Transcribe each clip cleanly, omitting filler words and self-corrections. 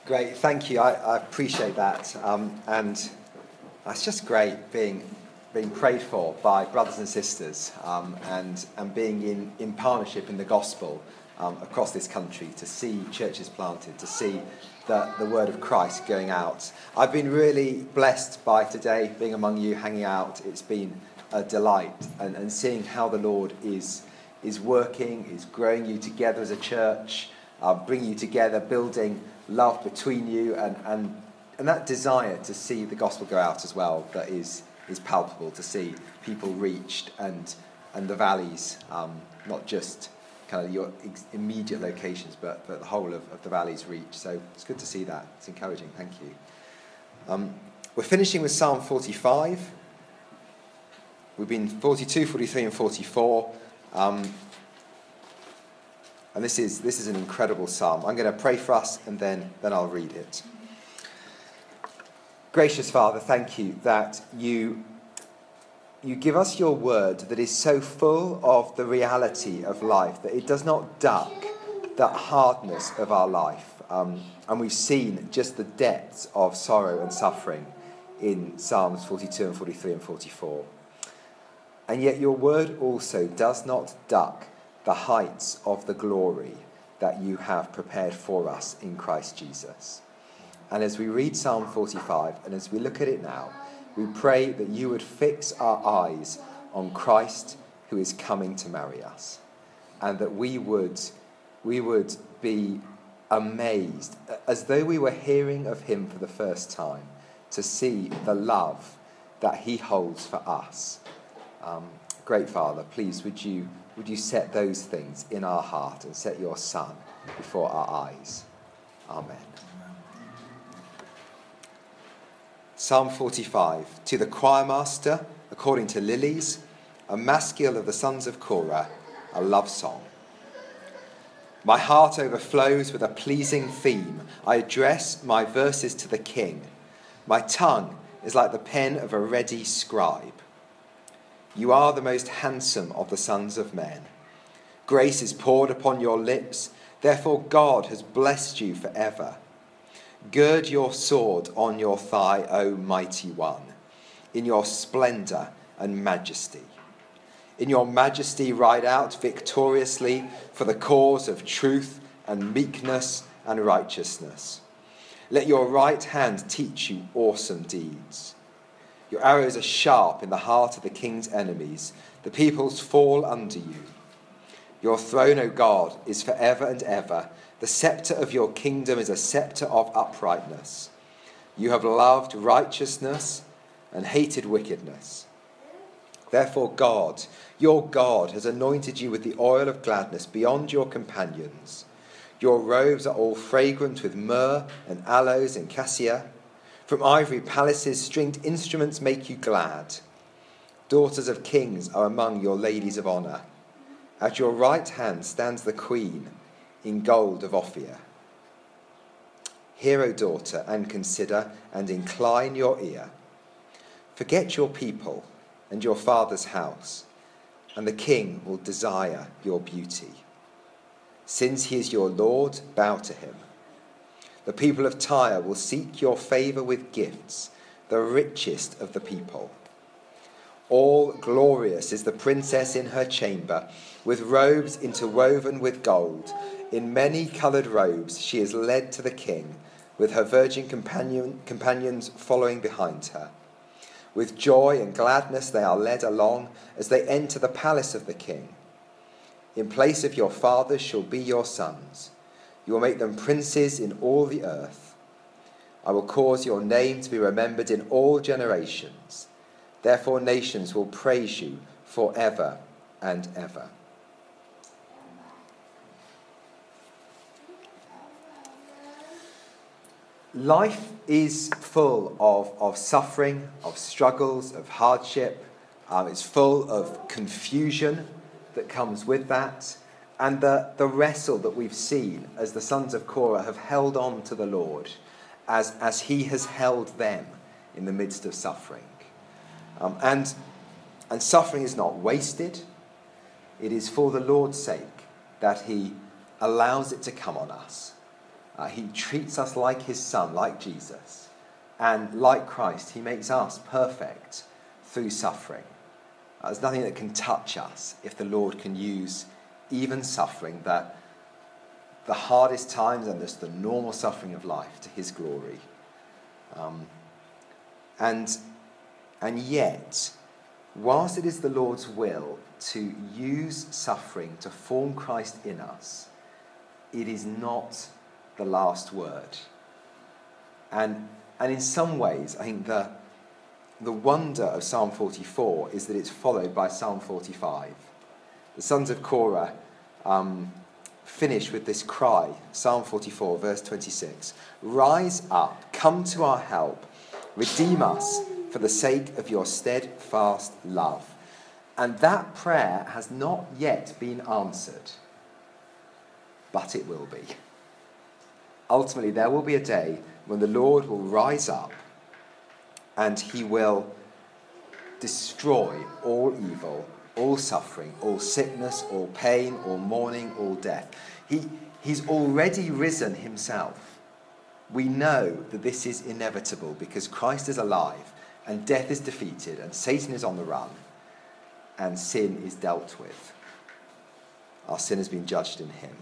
Great, thank you. I appreciate that. And it's just great being prayed for by brothers and sisters and being in partnership in the gospel across this country, to see churches planted, to see the word of Christ going out. I've been really blessed by today, being among you, hanging out. It's been a delight, and seeing how the Lord is working, is growing you together as a church, bringing you together, building love between you, and that desire to see the gospel go out as well, that is palpable, to see people reached and the valleys, not just kind of your immediate locations, but the whole of the valleys reached. So it's good to see that. It's encouraging. Thank you. We're finishing with Psalm 45. We've been 42, 43 and 44. And this is an incredible psalm. I'm going to pray for us and then I'll read it. Gracious Father, thank you that you give us your word that is so full of the reality of life, that it does not duck that hardness of our life. And we've seen just the depths of sorrow and suffering in Psalms 42 and 43 and 44. And yet your word also does not duck the heights of the glory that you have prepared for us in Christ Jesus. And as we read Psalm 45, and as we look at it now, we pray that you would fix our eyes on Christ who is coming to marry us, and that we would be amazed, as though we were hearing of him for the first time, to see the love that he holds for us. Great Father, please would you set those things in our heart and set your Son before our eyes. Amen. Psalm 45. To the choir master, according to Lilies, a maskil of the sons of Korah, a love song. My heart overflows with a pleasing theme. I address my verses to the King. My tongue is like the pen of a ready scribe. You are the most handsome of the sons of men. Grace is poured upon your lips, therefore God has blessed you forever. Gird your sword on your thigh, O mighty one, in your splendour and majesty. In your majesty ride out victoriously for the cause of truth and meekness and righteousness. Let your right hand teach you awesome deeds. Your arrows are sharp in the heart of the king's enemies. The peoples fall under you. Your throne, O God, is forever and ever. The sceptre of your kingdom is a sceptre of uprightness. You have loved righteousness and hated wickedness. Therefore God, your God, has anointed you with the oil of gladness beyond your companions. Your robes are all fragrant with myrrh and aloes and cassia. From ivory palaces, stringed instruments make you glad. Daughters of kings are among your ladies of honour. At your right hand stands the queen in gold of Ophir. Hear, O daughter, and consider, and incline your ear. Forget your people and your father's house, and the king will desire your beauty. Since he is your Lord, bow to him. The people of Tyre will seek your favour with gifts, the richest of the people. All glorious is the princess in her chamber, with robes interwoven with gold. In many coloured robes she is led to the king, with her virgin companions following behind her. With joy and gladness they are led along as they enter the palace of the king. In place of your fathers shall be your sons. You will make them princes in all the earth. I will cause your name to be remembered in all generations. Therefore nations will praise you forever and ever. Life is full of suffering, of struggles, of hardship. It's full of confusion that comes with that. And the wrestle that we've seen as the sons of Korah have held on to the Lord as he has held them in the midst of suffering. And suffering is not wasted. It is for the Lord's sake that he allows it to come on us. He treats us like his son, like Jesus. And like Christ, he makes us perfect through suffering. There's nothing that can touch us if the Lord can use even suffering, the hardest times and just the normal suffering of life, to his glory. And yet, whilst it is the Lord's will to use suffering to form Christ in us, it is not the last word. And in some ways, I think the wonder of Psalm 44 is that it's followed by Psalm 45. The sons of Korah finish with this cry, Psalm 44, verse 26. Rise up, come to our help, redeem us for the sake of your steadfast love. And that prayer has not yet been answered, but it will be. Ultimately, there will be a day when the Lord will rise up and he will destroy all evil, all suffering, all sickness, all pain, all mourning, all death. He's already risen himself. We know that this is inevitable because Christ is alive and death is defeated and Satan is on the run and sin is dealt with. Our sin has been judged in him.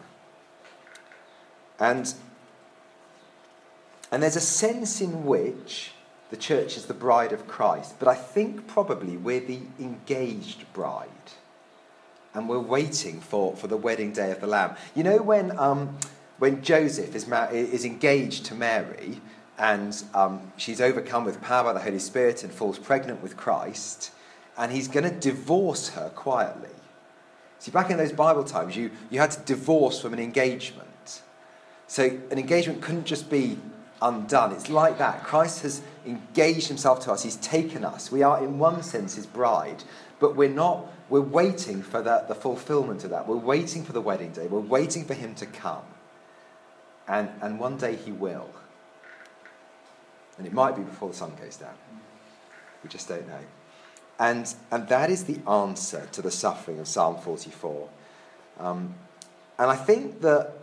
And there's a sense in which the church is the bride of Christ, but I think probably we're the engaged bride. And we're waiting for the wedding day of the Lamb. You know when Joseph is engaged to Mary and she's overcome with power by the Holy Spirit and falls pregnant with Christ, and he's going to divorce her quietly. See, back in those Bible times, you had to divorce from an engagement. So an engagement couldn't just be undone. It's like that. Christ has engaged himself to us. He's taken us. We are, in one sense, his bride, but we're waiting for the fulfillment of that. We're waiting for the wedding day. We're waiting for him to come. And one day he will. And it might be before the sun goes down. We just don't know. And that is the answer to the suffering of Psalm 44. And I think that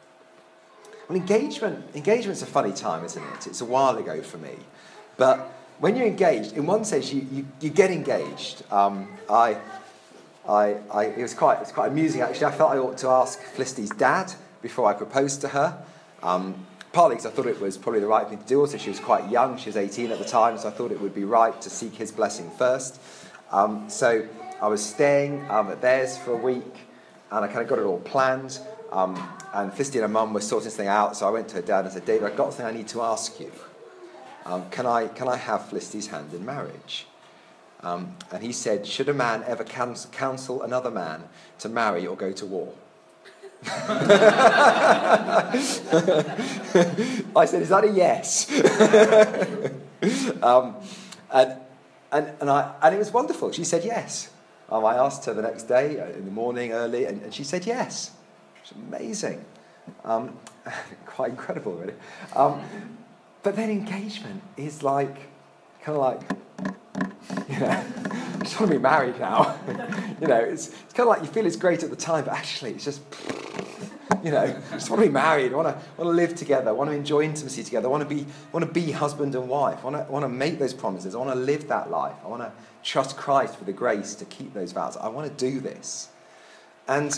engagement's a funny time, isn't it? It's a while ago for me. But when you're engaged, in one sense, you get engaged. It was quite amusing, actually. I felt I ought to ask Felicity's dad before I proposed to her. Partly because I thought it was probably the right thing to do. Also, she was quite young. She was 18 at the time, so I thought it would be right to seek his blessing first. So I was staying at theirs for a week, and I kind of got it all planned. And Felicity and her mum were sorting this thing out, so I went to her dad and said, David, I've got something I need to ask you. Can I have Felicity's hand in marriage? And he said, should a man ever counsel another man to marry or go to war? I said, is that a yes? And it was wonderful. She said yes. I asked her the next day in the morning early, and she said yes. It's amazing. Quite incredible, really. But then engagement is like, kind of like, I just want to be married now. It's kind of like you feel it's great at the time, but actually it's just, I just want to be married. I want to live together. I want to enjoy intimacy together. I want to be husband and wife. I want to make those promises. I want to live that life. I want to trust Christ for the grace to keep those vows. I want to do this. And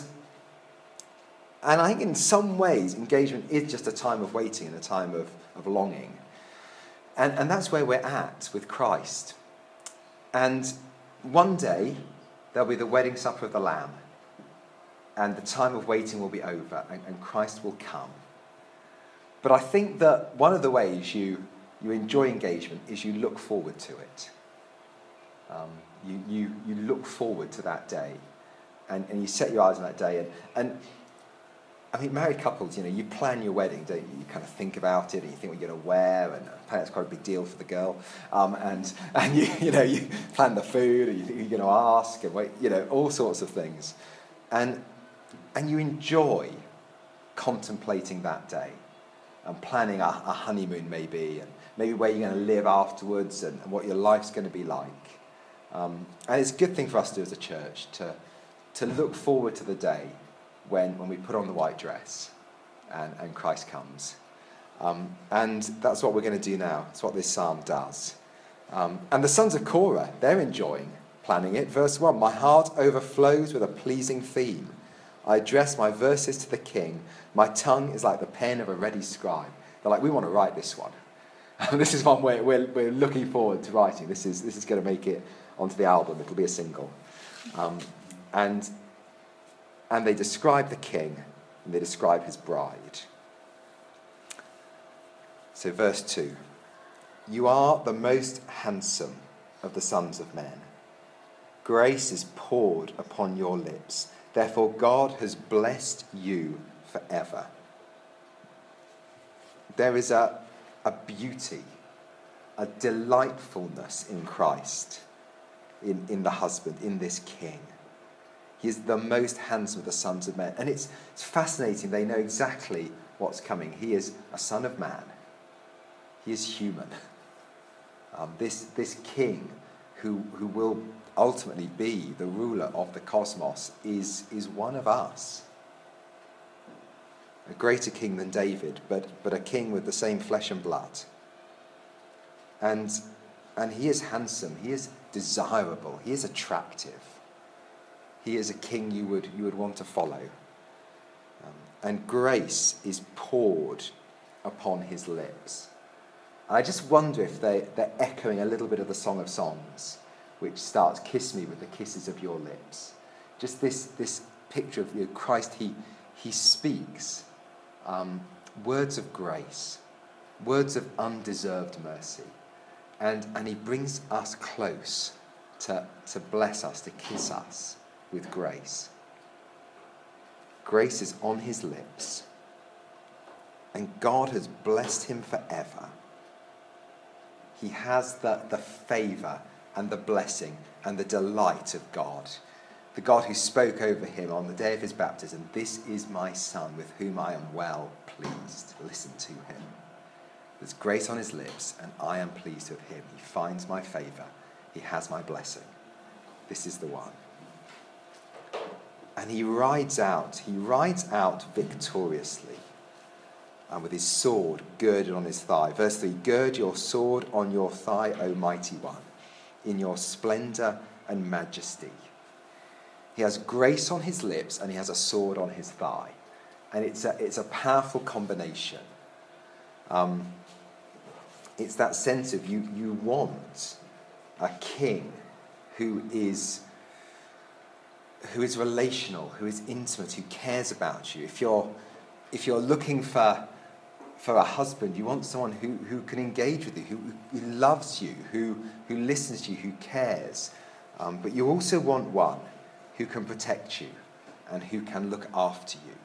I think in some ways, engagement is just a time of waiting and a time of longing. And that's where we're at with Christ. And one day, there'll be the wedding supper of the Lamb. And the time of waiting will be over, and Christ will come. But I think that one of the ways you enjoy engagement is you look forward to it. You look forward to that day. And you set your eyes on that day. And I mean, married couples, you plan your wedding, don't you? You kind of think about it, and you think what you're going to wear, and apparently that's quite a big deal for the girl. And you plan the food, and you think you're going to ask, and wait, all sorts of things. And you enjoy contemplating that day, and planning a honeymoon maybe, and maybe where you're going to live afterwards, and what your life's going to be like. And it's a good thing for us to do as a church, to look forward to the day when we put on the white dress and Christ comes And that's what we're going to do now. That's what this psalm does. And the sons of Korah, they're enjoying planning it. Verse 1, my heart overflows with a pleasing theme. I address my verses to the king. My tongue is like the pen of a ready scribe. They're like, we want to write this one. This is one we're looking forward to writing. This is going to make it onto the album. It'll be a single. And they describe the king, and they describe his bride. So verse 2, you are the most handsome of the sons of men. Grace is poured upon your lips. Therefore God has blessed you forever. There is a beauty, a delightfulness in Christ, in the husband, in this king. He is the most handsome of the sons of men. And it's fascinating. They know exactly what's coming. He is a son of man. He is human. This king who will ultimately be the ruler of the cosmos is one of us. A greater king than David, but a king with the same flesh and blood. And he is handsome. He is desirable. He is attractive. He is a king you would want to follow. And grace is poured upon his lips. And I just wonder if they're echoing a little bit of the Song of Songs, which starts, kiss me with the kisses of your lips. Just this picture of Christ, he speaks words of grace, words of undeserved mercy. And he brings us close to bless us, to kiss us with grace. Grace is on his lips, and God has blessed him forever. He has the favour and the blessing and the delight of God. The God who spoke over him on the day of his baptism, this is my son with whom I am well pleased. Listen to him. There's grace on his lips, and I am pleased with him. He finds my favour. He has my blessing. This is the one. And he rides out victoriously, and with his sword girded on his thigh. Verse 3, gird your sword on your thigh, O mighty one, in your splendour and majesty. He has grace on his lips, and he has a sword on his thigh. And it's a powerful combination. It's that sense of you want a king who is relational, who is intimate, who cares about you. If you're looking for a husband, you want someone who can engage with you, who loves you, who listens to you, who cares. But you also want one who can protect you and who can look after you.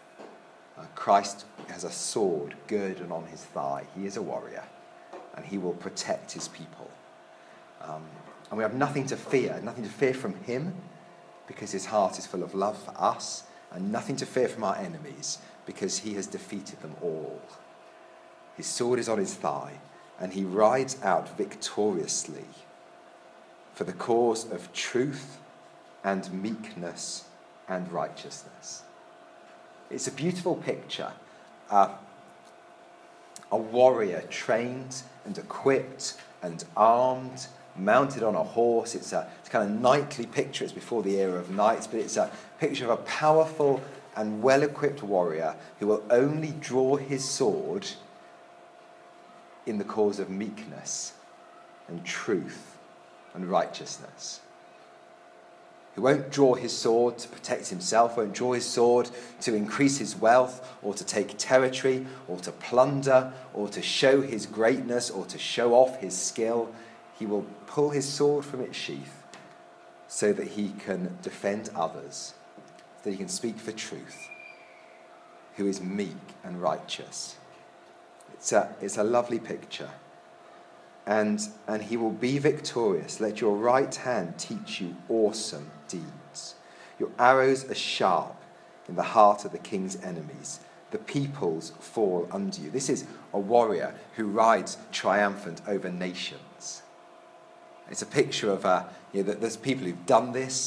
Christ has a sword girded on his thigh. He is a warrior, and he will protect his people. And we have nothing to fear from him, because his heart is full of love for us, and nothing to fear from our enemies, because he has defeated them all. His sword is on his thigh, and he rides out victoriously for the cause of truth and meekness and righteousness. It's a beautiful picture. A warrior trained and equipped and armed, mounted on a horse. It's a kind of knightly picture. It's before the era of knights, but it's a picture of a powerful and well-equipped warrior who will only draw his sword in the cause of meekness and truth and righteousness. He won't draw his sword to protect himself, won't draw his sword to increase his wealth or to take territory or to plunder or to show his greatness or to show off his skill. He will pull his sword from its sheath so that he can defend others, so that he can speak for truth, who is meek and righteous. It's a lovely picture. And he will be victorious. Let your right hand teach you awesome deeds. Your arrows are sharp in the heart of the king's enemies. The peoples fall under you. This is a warrior who rides triumphant over nations. It's a picture of that there's people who've done this.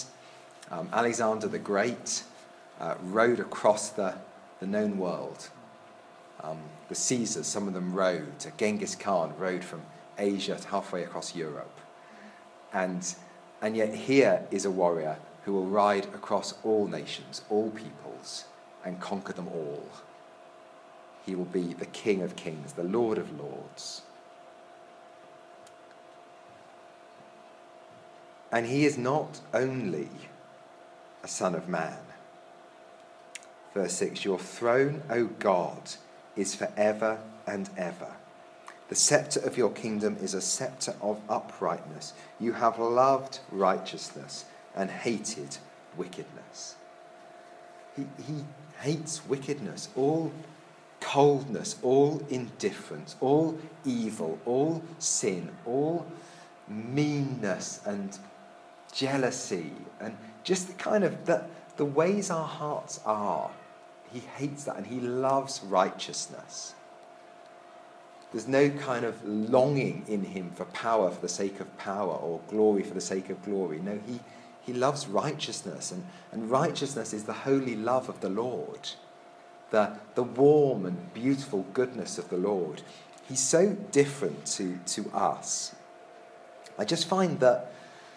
Alexander the Great rode across the known world The Caesars, some of them rode. Genghis Khan rode from Asia to halfway across Europe. And yet here is a warrior who will ride across all nations, all peoples, and conquer them all. He will be the King of Kings, the Lord of Lords. And he is not only a Son of Man. Verse 6, your throne, O God, is forever and ever. The scepter of your kingdom is a scepter of uprightness. You have loved righteousness and hated wickedness. He hates wickedness, all coldness, all indifference, all evil, all sin, all meanness and jealousy, and just the kind of the ways our hearts are. He hates that, and he loves righteousness. There's no kind of longing in him for power for the sake of power or glory for the sake of glory. No, he loves righteousness, and righteousness is the holy love of the Lord, the warm and beautiful goodness of the Lord. He's so different to us. I just find that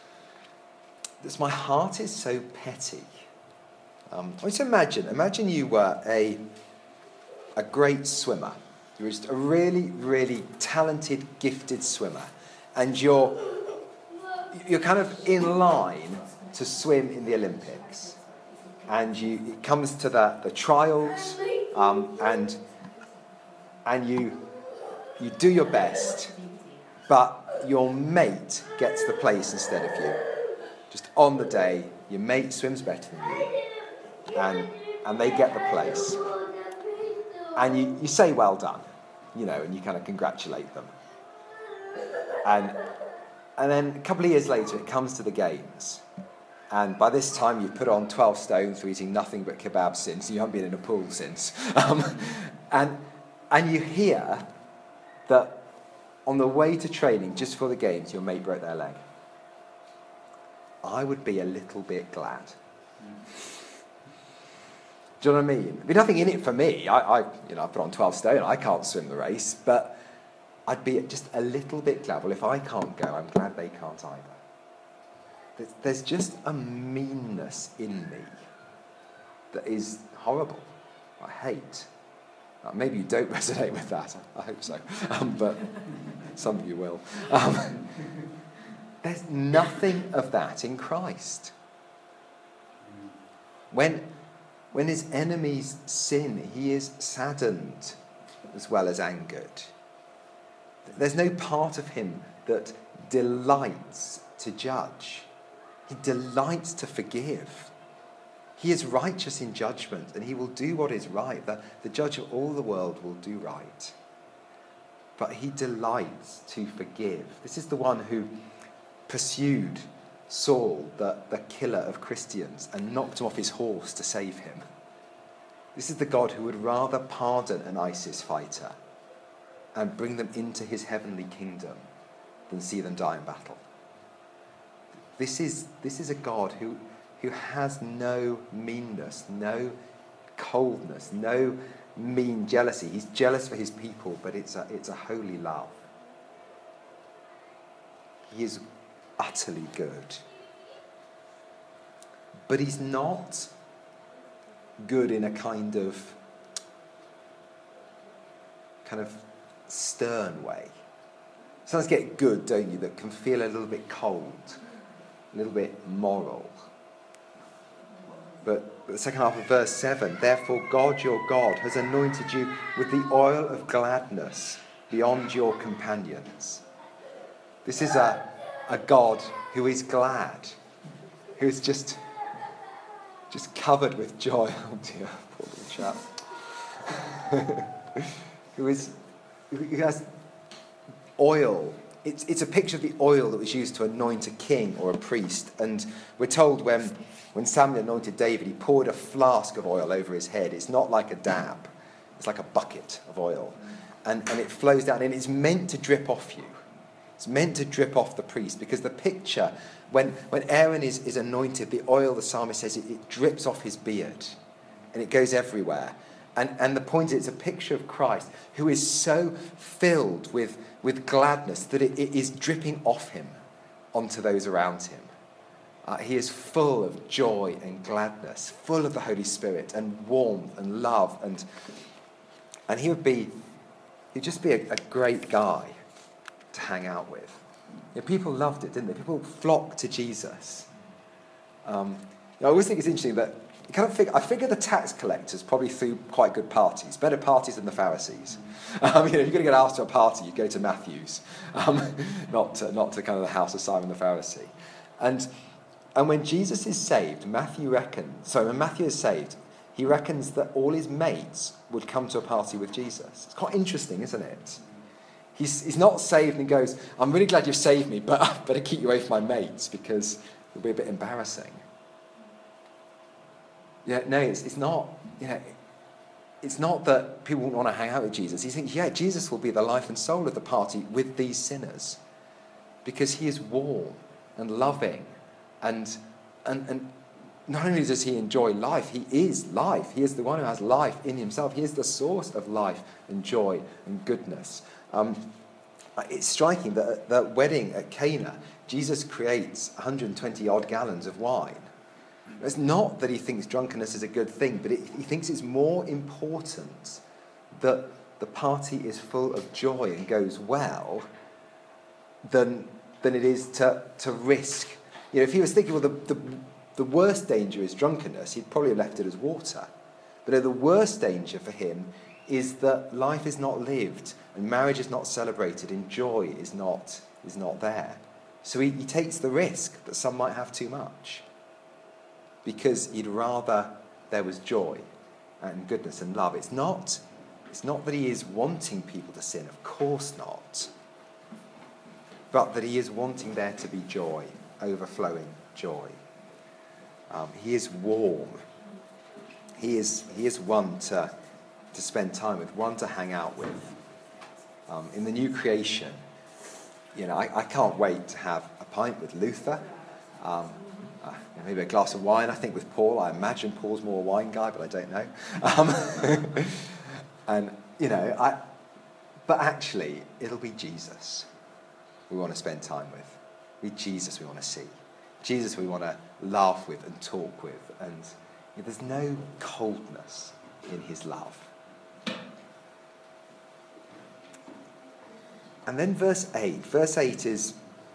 my heart is so petty. Just imagine you were a great swimmer. You were just a really, really talented, gifted swimmer, and you're kind of in line to swim in the Olympics, and it comes to the trials, and you do your best, but your mate gets the place instead of you. Just on the day, your mate swims better than you, and they get the place, and you say well done, and you kind of congratulate them, and then a couple of years later it comes to the games, and by this time you've put on 12 stone for eating nothing but kebab since, you haven't been in a pool since, and you hear that on the way to training just for the games your mate broke their leg. I would be a little bit glad. Do you know what I mean? There'd be nothing in it for me. I put on 12 stone. I can't swim the race, but I'd be just a little bit glad. Well, if I can't go, I'm glad they can't either. There's just a meanness in me that is horrible. I hate. Maybe you don't resonate with that. I hope so. But some of you will. There's nothing of that in Christ. When his enemies sin, he is saddened as well as angered. There's no part of him that delights to judge. He delights to forgive. He is righteous in judgment, and he will do what is right. The judge of all the world will do right. But he delights to forgive. This is the one who pursued Saul, the killer of Christians, and knocked him off his horse to save him. This is the God who would rather pardon an ISIS fighter and bring them into his heavenly kingdom than see them die in battle. This is a God who has no meanness, no coldness, no mean jealousy. He's jealous for his people, but it's a holy love. He is utterly good. But he's not good in a kind of stern way. Sometimes get good, don't you, that can feel a little bit cold, a little bit moral. But the second half of verse 7, therefore God your God has anointed you with the oil of gladness beyond your companions. This is a God who is glad, who is just covered with joy. Oh dear, poor little chap. who has oil. It's a picture of the oil that was used to anoint a king or a priest. And we're told when Samuel anointed David, he poured a flask of oil over his head. It's not like a dab. It's like a bucket of oil. And it flows down, and it's meant to drip off you. It's meant to drip off the priest, because the picture, when Aaron is anointed, the oil, the psalmist says, it drips off his beard, and it goes everywhere. And the point is, it's a picture of Christ who is so filled with gladness that it is dripping off him onto those around him. He is full of joy and gladness, full of the Holy Spirit and warmth and love. And he'd just be a great guy to hang out with. People loved it, didn't they? People flocked to Jesus. I always think it's interesting that I figure the tax collectors probably threw quite good parties, better parties than the Pharisees. If you're going to get asked to a party, you go to Matthew's, not to kind of the house of Simon the Pharisee. And when Jesus is saved, when Matthew is saved, he reckons that all his mates would come to a party with Jesus. It's quite interesting, isn't it? He's not saved and he goes, I'm really glad you've saved me, but I better keep you away from my mates because it'll be a bit embarrassing. It's not, it's not that people won't want to hang out with Jesus. He thinks, Jesus will be the life and soul of the party with these sinners because he is warm and loving and not only does he enjoy life, he is life. He is the one who has life in himself. He is the source of life and joy and goodness. It's striking that at the wedding at Cana, Jesus creates 120 odd gallons of wine. It's not that he thinks drunkenness is a good thing, but he thinks it's more important that the party is full of joy and goes well than it is to risk. If he was thinking, well, the worst danger is drunkenness, he'd probably have left it as water. But the worst danger for him is that life is not lived and marriage is not celebrated and joy is not there. So he takes the risk that some might have too much because he'd rather there was joy and goodness and love. It's not that he is wanting people to sin, of course not, but that he is wanting there to be joy, overflowing joy. He is warm. He is one to spend time with, one to hang out with. In the new creation, I can't wait to have a pint with Luther, maybe a glass of wine. I think with Paul, I imagine Paul's more a wine guy, but I don't know. But actually, it'll be Jesus we want to spend time with. It'll be Jesus we want to see. Jesus we want to laugh with and talk with. And there's no coldness in his love. And then verse 8. Verse 8 is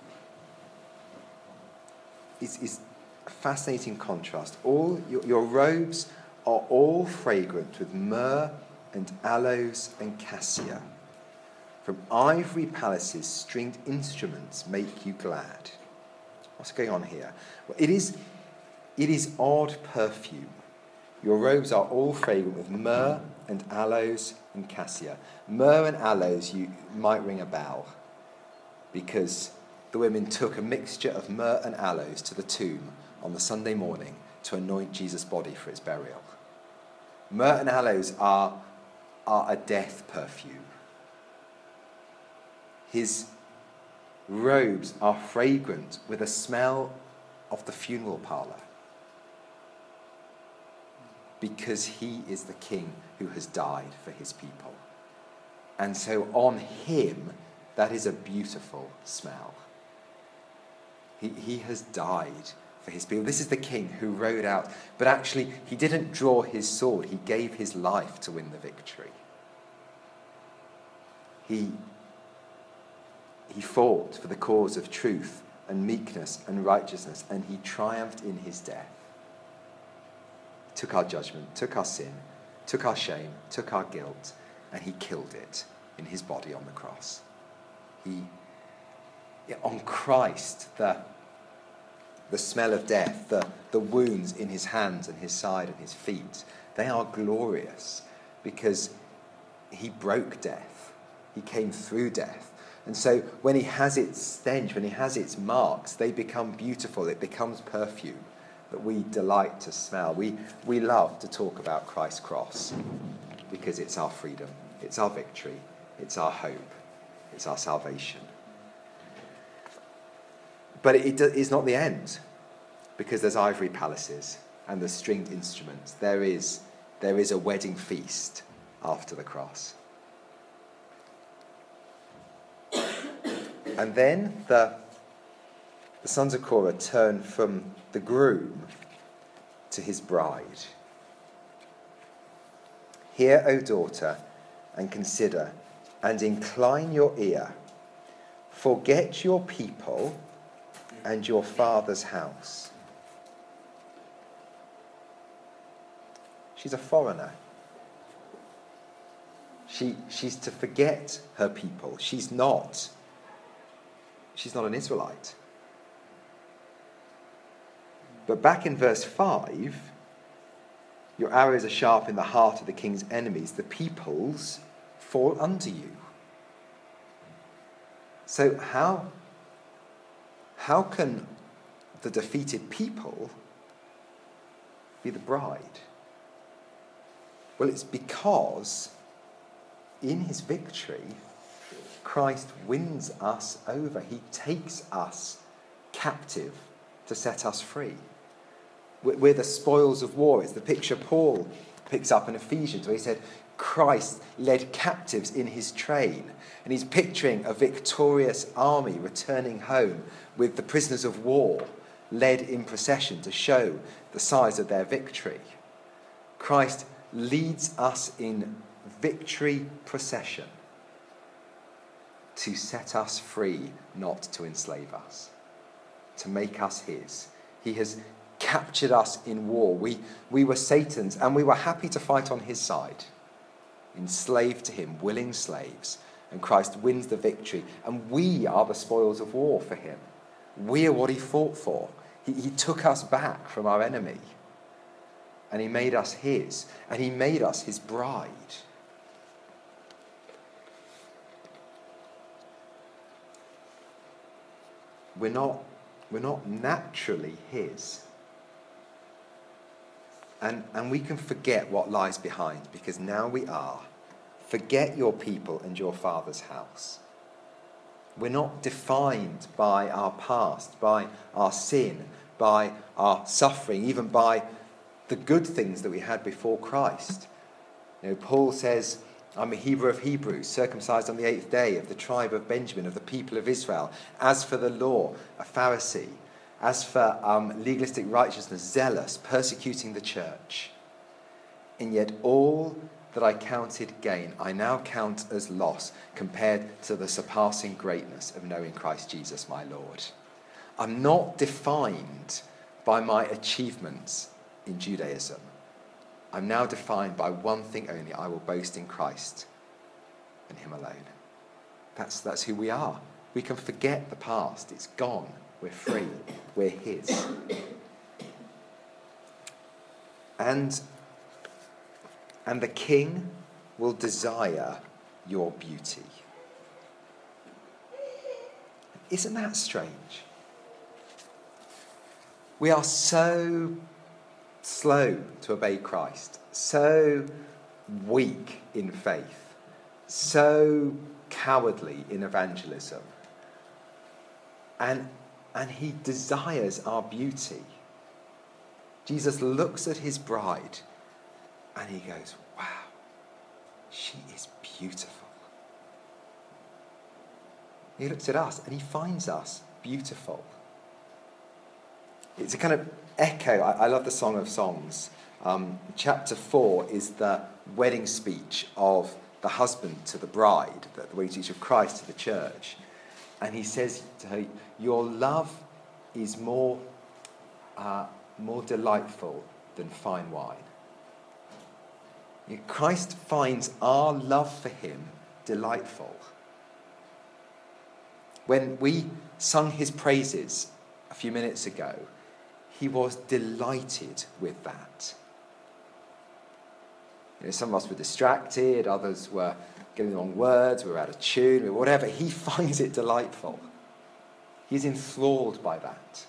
a fascinating contrast. All your robes are all fragrant with myrrh and aloes and cassia. From ivory palaces, stringed instruments make you glad. What's going on here? Well, it is odd perfume. Your robes are all fragrant with myrrh and aloes and cassia. Myrrh and aloes, you might ring a bell, because the women took a mixture of myrrh and aloes to the tomb on the Sunday morning to anoint Jesus' body for its burial. Myrrh and aloes are a death perfume. His robes are fragrant with a smell of the funeral parlour, because he is the king who has died for his people. And so on him, that is a beautiful smell. He has died for his people. This is the king who rode out, but actually he didn't draw his sword. He gave his life to win the victory. He fought for the cause of truth and meekness and righteousness, and he triumphed in his death. Took our judgment, took our sin, took our shame, took our guilt, and he killed it in his body on the cross. On Christ, the smell of death, the wounds in his hands and his side and his feet, they are glorious because he broke death. He came through death. And so when he has its stench, when he has its marks, they become beautiful. It becomes perfume that we delight to smell. We love to talk about Christ's cross because it's our freedom, it's our victory, it's our hope, it's our salvation. But it's not the end, because there's ivory palaces and there's stringed instruments. There is there is a wedding feast after the cross. And then the sons of Korah turn from the groom to his bride. Hear, O daughter, and consider, and incline your ear. Forget your people and your father's house. She's a foreigner. She's to forget her people. She's not an Israelite. But back in verse 5, your arrows are sharp in the heart of the king's enemies. The peoples fall under you. So how can the defeated people be the bride? Well, it's because in his victory, Christ wins us over. He takes us captive to set us free. We're the spoils of war. It's the picture Paul picks up in Ephesians, where he said Christ led captives in his train. And he's picturing a victorious army returning home with the prisoners of war led in procession to show the size of their victory. Christ leads us in victory procession to set us free, not to enslave us, to make us his. He has captured us in war. We were Satan's, and we were happy to fight on his side, enslaved to him, willing slaves. And Christ wins the victory, and we are the spoils of war for him. We are what he fought for. He took us back from our enemy, and he made us his, and he made us his bride. We're not naturally his. And we can forget what lies behind, because now we are. Forget your people and your father's house. We're not defined by our past, by our sin, by our suffering, even by the good things that we had before Christ. Paul says, I'm a Hebrew of Hebrews, circumcised on the 8th day, of the tribe of Benjamin, of the people of Israel. As for the law, a Pharisee. As for legalistic righteousness, zealous, persecuting the church. And yet all that I counted gain, I now count as loss compared to the surpassing greatness of knowing Christ Jesus my Lord. I'm not defined by my achievements in Judaism. I'm now defined by one thing only: I will boast in Christ and him alone. That's who we are. We can forget the past. It's gone. We're free. We're his. And the king will desire your beauty. Isn't that strange? We are so slow to obey Christ, so weak in faith, so cowardly in evangelism. And he desires our beauty. Jesus looks at his bride and he goes, wow, she is beautiful. He looks at us and he finds us beautiful. It's a kind of echo. I love the Song of Songs. Chapter 4 is the wedding speech of the husband to the bride, the wedding speech of Christ to the church. And he says to her, your love is more delightful than fine wine. Christ finds our love for him delightful. When we sung his praises a few minutes ago, he was delighted with that. Some of us were distracted, others were getting the wrong words, we were out of tune, whatever. He finds it delightful. He's enthralled by that.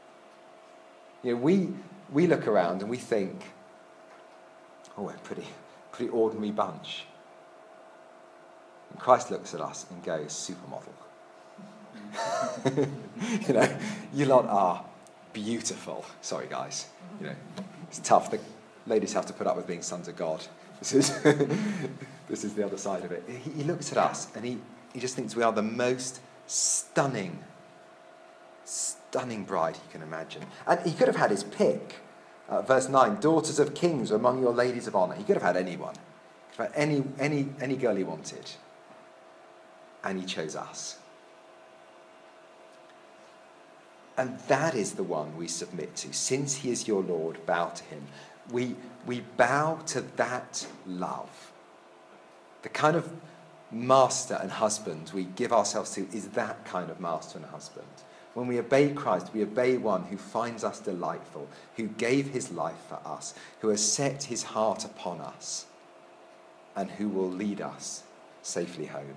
We look around and we think, oh, we're a pretty ordinary bunch. And Christ looks at us and goes, supermodel. You lot are beautiful. Sorry, guys. It's tough. ladies have to put up with being sons of God. This is, this is the other side of it. He looks at us and he just thinks we are the most stunning bride he can imagine. And he could have had his pick. Verse 9, daughters of kings are among your ladies of honour. He could have had anyone. He could have had any girl he wanted. And he chose us. And that is the one we submit to. Since he is your Lord, bow to him. We bow to that love. The kind of master and husband we give ourselves to is that kind of master and husband. When we obey Christ, we obey one who finds us delightful, who gave his life for us, who has set his heart upon us, and who will lead us safely home.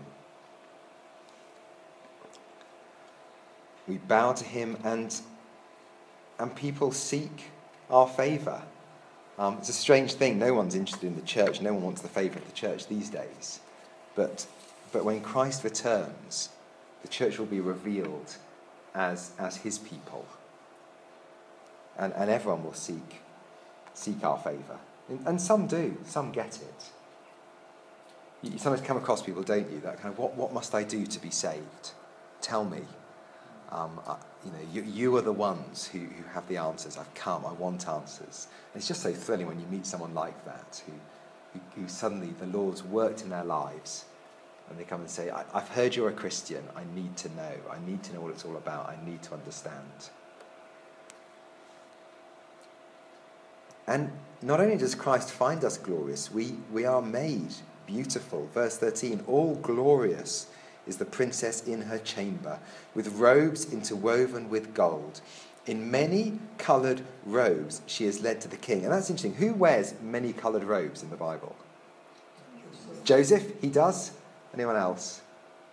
We bow to him and people seek our favour. It's a strange thing. No one's interested in the church. No one wants the favour of the church these days. But when Christ returns, the church will be revealed as his people. And everyone will seek our favour. And some do. Some get it. You sometimes come across people, don't you, that kind of, what must I do to be saved? Tell me. You are the ones who have the answers. I've come, I want answers. And it's just so thrilling when you meet someone like that, who suddenly the Lord's worked in their lives, and they come and say, I've heard you're a Christian, I need to know what it's all about, I need to understand. And not only does Christ find us glorious, we are made beautiful. Verse 13, all glorious is the princess in her chamber, with robes interwoven with gold. In many coloured robes she is led to the king. And that's interesting. Who wears many coloured robes in the Bible? Joseph, he does. Anyone else?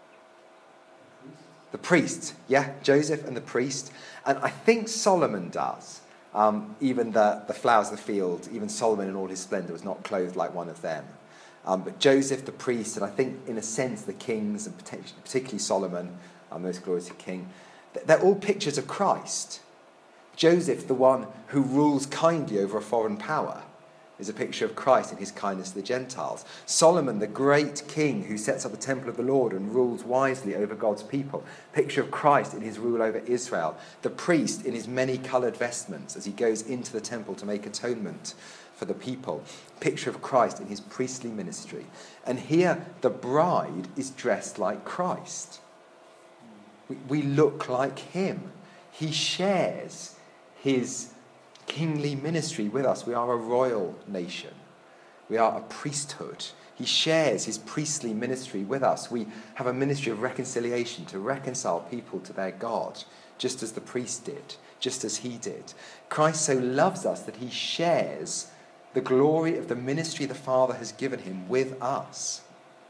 The priest, yeah, Joseph and the priest. And I think Solomon does. Even the flowers of the field, even Solomon in all his splendour was not clothed like one of them. But Joseph, the priest, and I think in a sense the kings, and particularly Solomon, our most glorious king, they're all pictures of Christ. Joseph, the one who rules kindly over a foreign power, is a picture of Christ in his kindness to the Gentiles. Solomon, the great king who sets up the temple of the Lord and rules wisely over God's people, picture of Christ in his rule over Israel. The priest in his many-coloured vestments as he goes into the temple to make atonement for the people, picture of Christ in his priestly ministry. And here the bride is dressed like Christ. We look like him. He shares his kingly ministry with us. We are a royal nation. We are a priesthood. He shares his priestly ministry with us. We have a ministry of reconciliation to reconcile people to their God, just as the priest did, just as he did. Christ so loves us that he shares the glory of the ministry the Father has given him with us.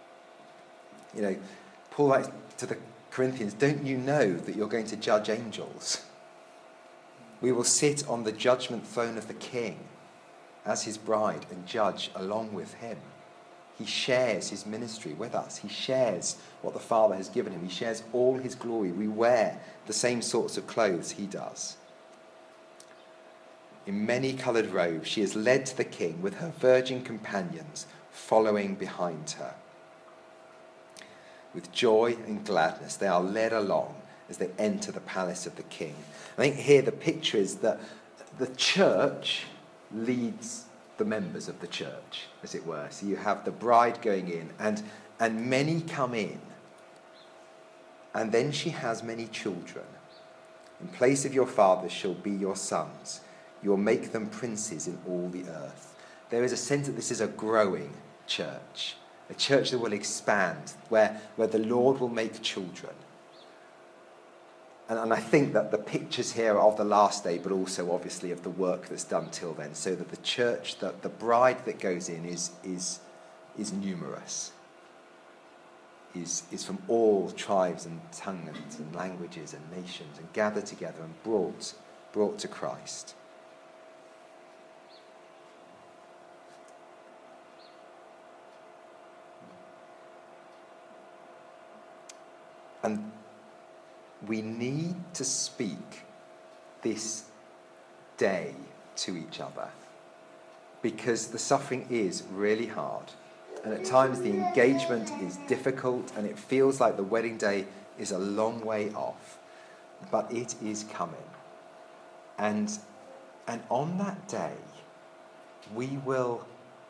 Paul writes to the Corinthians, don't you know that you're going to judge angels? We will sit on the judgment throne of the King as his bride and judge along with him. He shares his ministry with us. He shares what the Father has given him. He shares all his glory. We wear the same sorts of clothes he does. In many-coloured robes, she is led to the king with her virgin companions following behind her. With joy and gladness, they are led along as they enter the palace of the king. I think here the picture is that the church leads the members of the church, as it were. So you have the bride going in, and many come in. And then she has many children. In place of your fathers shall be your sons. You will make them princes in all the earth. There is a sense that this is a growing church, a church that will expand, where the Lord will make children. And I think that the pictures here are of the last day, but also obviously of the work that's done till then, so that the church, that the bride that goes in is numerous, is from all tribes and tongues and languages and nations, and gathered together and brought to Christ. And we need to speak this day to each other, because the suffering is really hard. And at times the engagement is difficult and it feels like the wedding day is a long way off. But it is coming. And on that day, we will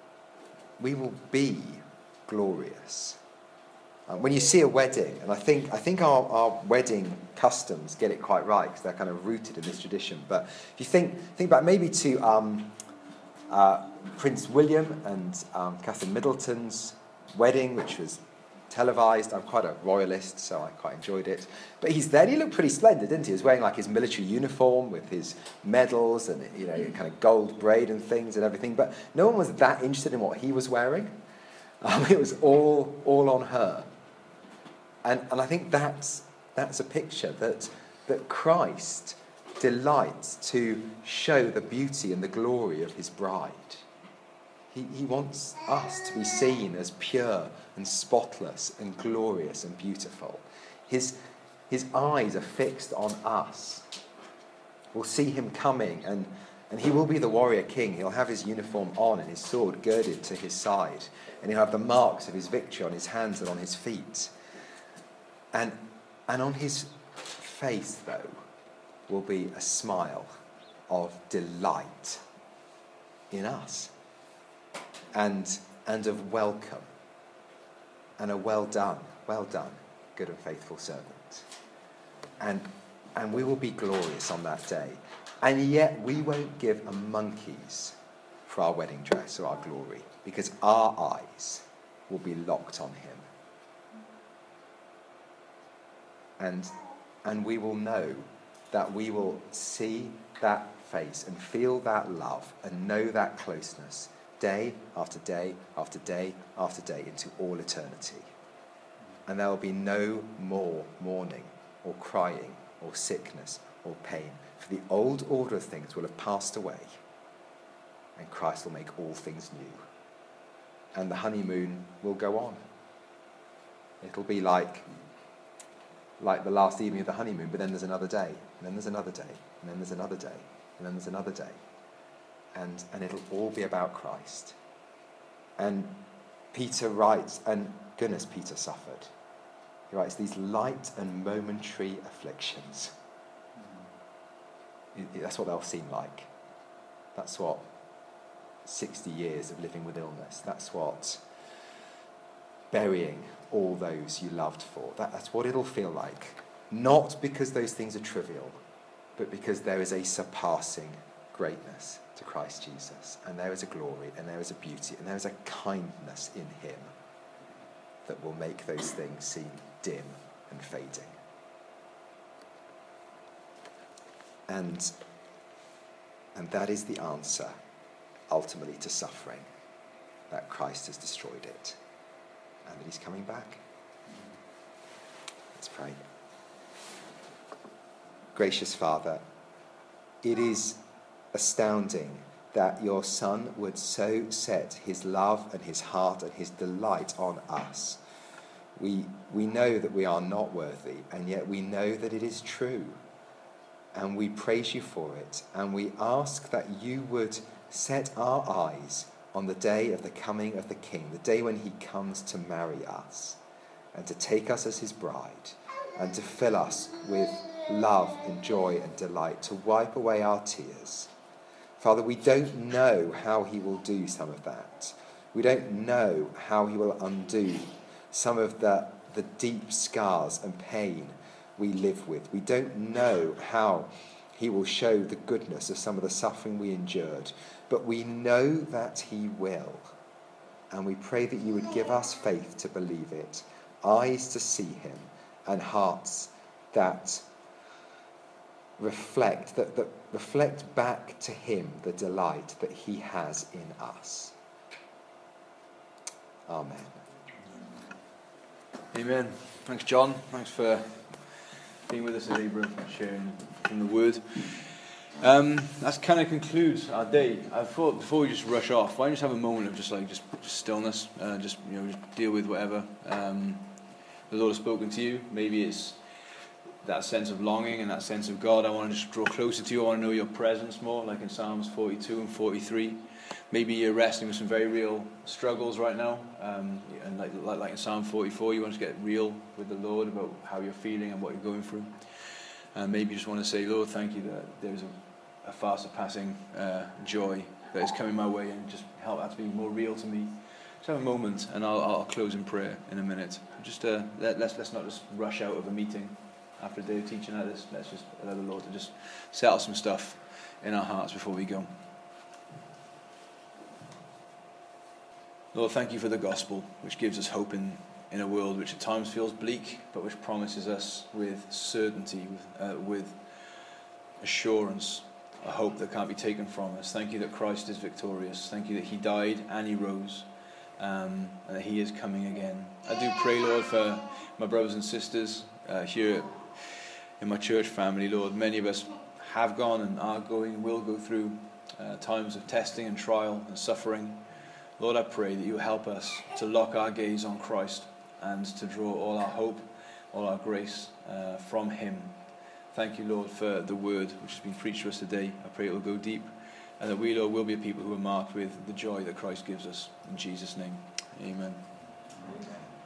be glorious. When you see a wedding, and I think our wedding customs get it quite right because they're kind of rooted in this tradition. But if you think back maybe to Prince William and Catherine Middleton's wedding, which was televised. I'm quite a royalist, so I quite enjoyed it. But he's there, and he looked pretty splendid, didn't he? He was wearing like his military uniform with his medals and, you know, kind of gold braid and things and everything. But no one was that interested in what he was wearing. It was all on her. And I think that's a picture that Christ delights to show the beauty and the glory of his bride. He wants us to be seen as pure and spotless and glorious and beautiful. His eyes are fixed on us. We'll see him coming, and he will be the warrior king. He'll have his uniform on and his sword girded to his side, and he'll have the marks of his victory on his hands and on his feet. And on his face, though, will be a smile of delight in us, and of welcome, and a well done, good and faithful servant. And we will be glorious on that day. And yet we won't give a monkey's for our wedding dress or our glory, because our eyes will be locked on him. And we will know that we will see that face and feel that love and know that closeness day after day after day after day into all eternity. And there will be no more mourning or crying or sickness or pain. For the old order of things will have passed away, and Christ will make all things new. And the honeymoon will go on. It'll be like the last evening of the honeymoon, but then there's another day, and then there's another day, and then there's another day, and then there's another day. And it'll all be about Christ. And Peter writes, and goodness, Peter suffered. He writes, these light and momentary afflictions. That's what they'll seem like. That's what 60 years of living with illness, that's what burying all those you loved for, that's what it'll feel like. Not because those things are trivial, but because there is a surpassing greatness to Christ Jesus, and there is a glory, and there is a beauty, and there is a kindness in him that will make those things seem dim and fading. And that is the answer, ultimately, to suffering, that Christ has destroyed it, and that he's coming back. Let's pray. Gracious Father, it is astounding that your Son would so set his love and his heart and his delight on us. We know that we are not worthy, and yet we know that it is true. And we praise you for it, and we ask that you would set our eyes on the day of the coming of the King, the day when he comes to marry us and to take us as his bride and to fill us with love and joy and delight, to wipe away our tears. Father, we don't know how he will do some of that. We don't know how he will undo some of the deep scars and pain we live with. We don't know how he will show the goodness of some of the suffering we endured, but we know that he will. And we pray that you would give us faith to believe it, eyes to see him, and hearts that reflect back to him the delight that he has in us. Amen. Amen. Thanks, John. Thanks for being with us today, bro, and sharing from the word. That kind of concludes our day. I thought before we just rush off, why don't you just have a moment of just stillness, just deal with whatever the Lord has spoken to you. Maybe it's that sense of longing and that sense of God, I want to just draw closer to you. I want to know your presence more, like in Psalms 42 and 43. maybe you're wrestling with some very real struggles right now, and like in Psalm 44, you want to get real with the Lord about how you're feeling and what you're going through. And maybe you just want to say, Lord, thank you that there's a far surpassing joy that is coming my way, and just help that to be more real to me. Just have a moment, and I'll close in prayer in a minute. Just let's not just rush out of a meeting after a day of teaching like this. Let's just allow the Lord to just settle some stuff in our hearts before we go. Lord, thank you for the gospel, which gives us hope in a world which at times feels bleak, but which promises us with certainty, with assurance, a hope that can't be taken from us. Thank you that Christ is victorious. Thank you that he died and he rose, and that he is coming again. I do pray, Lord, for my brothers and sisters here in my church family, Lord. Many of us have gone and are going and will go through times of testing and trial and suffering. Lord, I pray that you help us to lock our gaze on Christ and to draw all our hope, all our grace from him. Thank you, Lord, for the word which has been preached to us today. I pray it will go deep, and that we, Lord, will be a people who are marked with the joy that Christ gives us. In Jesus' name, amen.